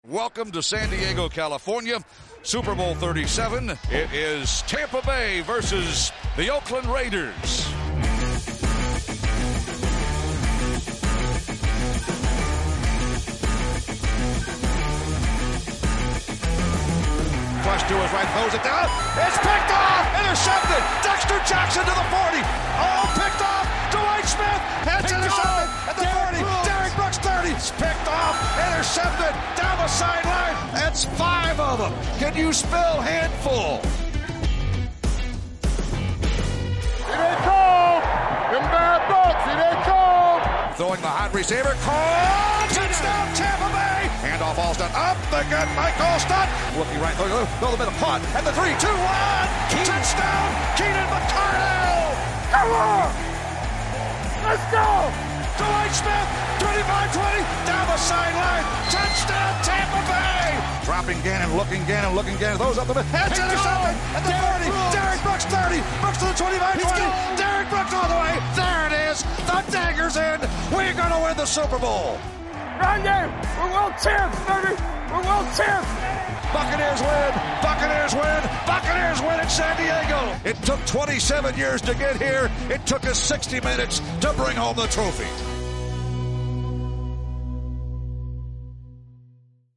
Welcome to San Diego, California, Super Bowl 37. It is Tampa Bay versus the Oakland Raiders. Flush to his right, throws it down. It's picked off! Intercepted! Dexter Jackson to the 40. Oh, picked off! Dwight Smith! It's intercepted at the 40. Derek Brooks 30. It's picked off! Intercepted! Down the sideline! That's 5 of them. Can you spell handful? Here they come! Them bad bucks, here they come! Throwing the hot receiver. Caught! Touchdown, Tampa Bay! Handoff Alstott up. They got Mike Alstott. Looking right, throw the middle. Caught at the 3, 2, 1. Touchdown, Keenan McCardell! Come on! Let's go! Dwight Smith, 25-20, down the sideline. Touchdown, Tampa Bay! Dropping Gannon, looking Gannon. Throws up the middle. It's intercepted at the 40. Derek Brooks 30. Brooks to the 25-20. Derek Brooks all the way. There it is. The dagger's in. We're going to win the Super Bowl. Run game! We're world champs, baby! We're world champs! Buccaneers win! Buccaneers win! Buccaneers win in San Diego! It took 27 years to get here. It took us 60 minutes to bring home the trophy.